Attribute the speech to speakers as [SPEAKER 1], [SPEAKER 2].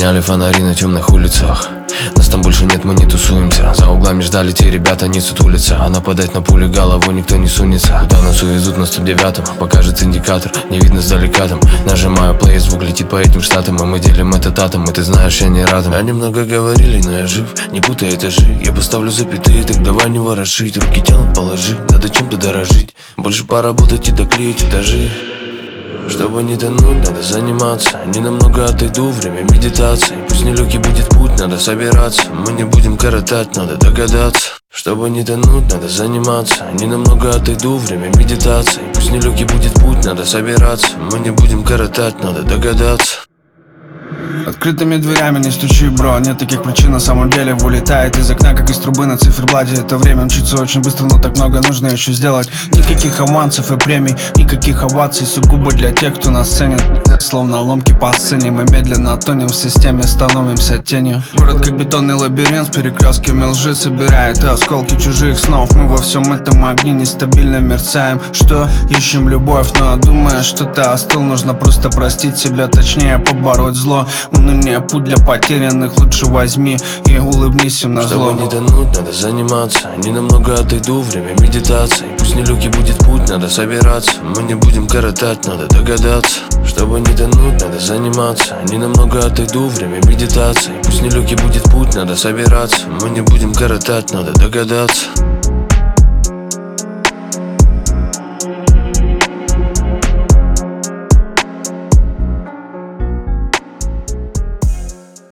[SPEAKER 1] Сняли фонари на темных улицах. Нас там больше нет, мы не тусуемся. За углами ждали те ребята, не сутулятся. А нападать на пули голову никто не сунется. Куда нас увезут на 109-м, покажет индикатор, не видно сдалека там. Нажимаю плей, звук летит по этим штатам. И мы делим этот атом, и ты знаешь, я не рядом. Они много говорили, но я жив, не путай этажи. Я поставлю запятые, так давай не ворошить. Руки тянут, положи, надо чем-то дорожить. Больше поработать и доклеить этажи. Чтобы не тонуть, надо заниматься. Ненамного отойду, время медитации. Пусть нелегкий будет путь, надо собираться. Мы не будем коротать, надо догадаться. Чтобы не тонуть, надо заниматься. Ненамного отойду, время медитации. Пусть нелегкий будет путь, надо собираться. Мы не будем коротать, надо догадаться.
[SPEAKER 2] Открытыми дверями не стучи, бро. Нет таких причин, на самом деле вылетает из окна, как из трубы на циферблате. Это время мчится очень быстро, но так много нужно еще сделать. Никаких авансов и премий, никаких оваций, сугубо для тех, кто нас ценит. Словно ломки по сцене, мы медленно тонем в системе, становимся тенью. Город как бетонный лабиринт, с перекрестками лжи собирает осколки чужих снов. Мы во всем этом огне нестабильно мерцаем. Что? Ищем любовь, но думая, что ты остыл, нужно просто простить себя, точнее побороть зло. Уныние путь для потерянных, лучше возьми и улыбнись им на зло.
[SPEAKER 1] Чтобы не тонуть, надо заниматься. Ненамного отойду, время медитации. Пусть нелегкий будет путь, надо собираться. Мы не будем коротать, надо догадаться. Чтобы не тонуть, надо заниматься. Ненамного отойду, время медитации. Пусть нелегкий будет путь, надо собираться. Мы не будем коротать, надо догадаться.